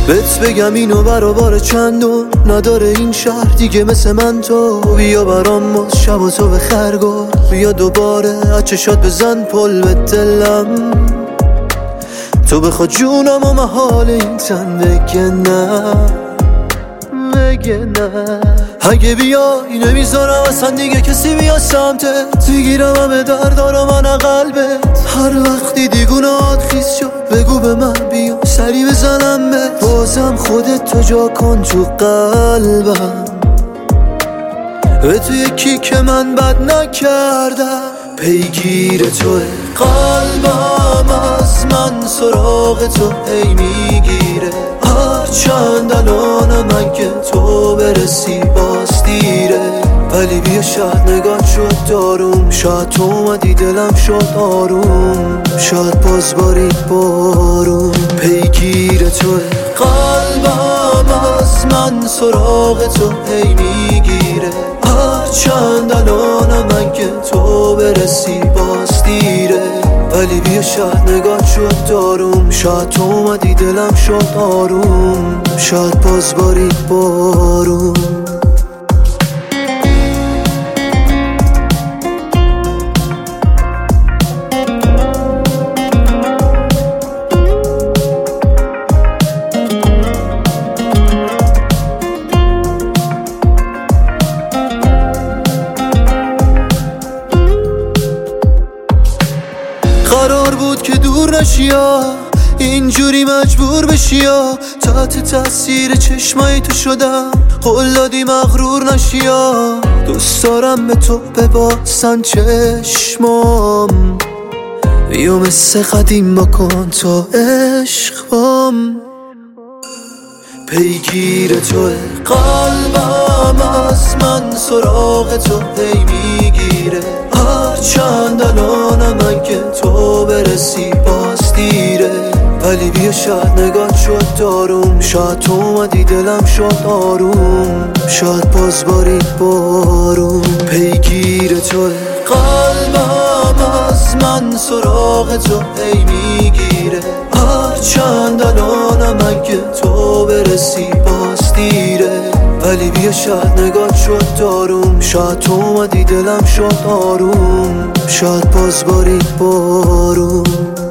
بهت بگم اینو برابر چندم نداره این شهر دیگه مثل من تو. بیا برام ماز شب و تو به خرگار، بیا دوباره چشات بزن پل به دلم. تو بخوا جونم و محال این تن بگه نه، بگه نه. اگه بیای نمیذارم اصلا دیگه کسی بیا سمتت، میگیرم همه دردارم من قلبت. هر وقتی دیگونات خیز شد بگو به من بیا سری بزنم بهت. بازم خودت تو جا کن تو قلبم، به تو یکی که من بد نکردم. پیگیر توه قلبم از من سراغ تو هی میگیره، هرچند الانم اگه تو برسی باز دیره. ولی بیا شاید نگاه شد داروم، شاید تو اومدی دلم شد آروم، شاید باز بارید بارون. پیگیر توه قلبم از من سراغ تو هی میگیره، هرچند الانم اگه تو برسی باز دیره. ولی بیا شاید نگاه شد داروم، شاید تو اومدی دلم شد آروم، شاید باز بارید بارون. قرار بود که دور نشیا، اینجوری مجبور بشیا. تحت تاثیر چشمای تو شدم، قول دادی مغرور نشیا. دوست دارم به تو بباسن چشمام، بیا مثل قدیم بکن تا عشق بام. پیگیر توه قلبم از من سراغ تو هی میگیره، هرچند الانم اگه تو برسی باز دیره. ولی بیا شاید نگاه شد داروم، شاید تو اومدی دلم شد آروم، شاید باز بارید بارون. پیگیر توه قلبم از من سراغ تو هی میگیره، هرچند الانم اگه تو برسی باز دیره. ولی بیا شاید نگاه شد داروم، شاید تو اومدی دلم شد آروم، شاید باز بارید بارون.